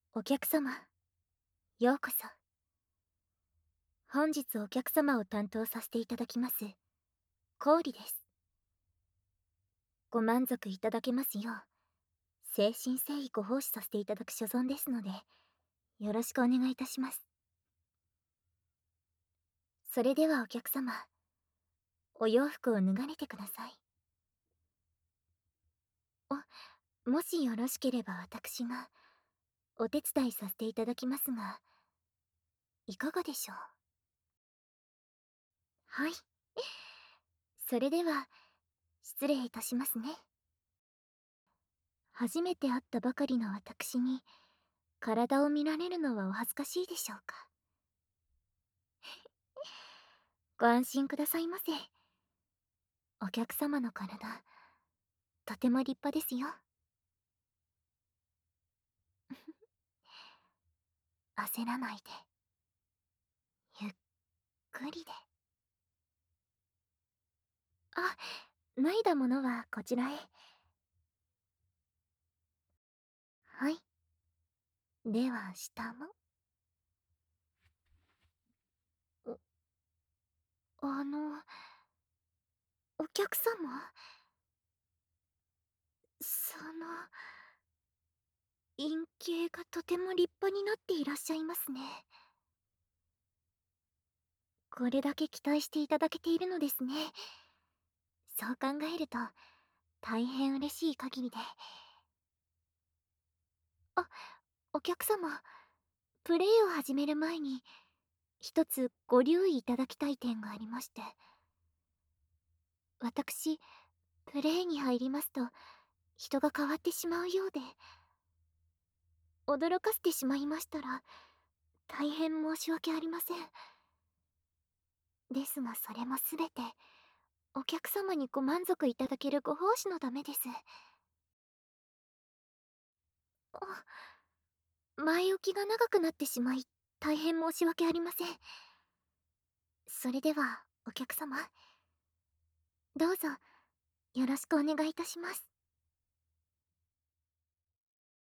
お客様、ようこそ。本日お客様を担当させていただきます、氷です。ご満足いただけますよう、誠心誠意ご奉仕させていただく所存ですので、よろしくお願いいたします。それではお客様、お洋服を脱がれてください。もしよろしければ私が、お手伝いさせていただきますが、いかがでしょう？はい。それでは、失礼いたしますね。初めて会ったばかりの私に、体を見られるのはお恥ずかしいでしょうか。ご安心くださいませ。お客様の体、とても立派ですよ。焦らないで。ゆっくりで。あ、脱いだものはこちらへ。はい。では下も。あの、お客様、陰茎がとても立派になっていらっしゃいますね。これだけ期待していただけているのですね。そう考えると、大変嬉しい限りで。あ、お客様、プレイを始める前に、一つご留意いただきたい点がありまして。私、プレイに入りますと、人が変わってしまうようで、驚かせてしまいましたら、大変申し訳ありません。ですがそれもすべて、お客様にご満足いただけるご奉仕のためです。あ、前置きが長くなってしまい、大変申し訳ありません。それでは、お客様、どうぞ、よろしくお願いいたします。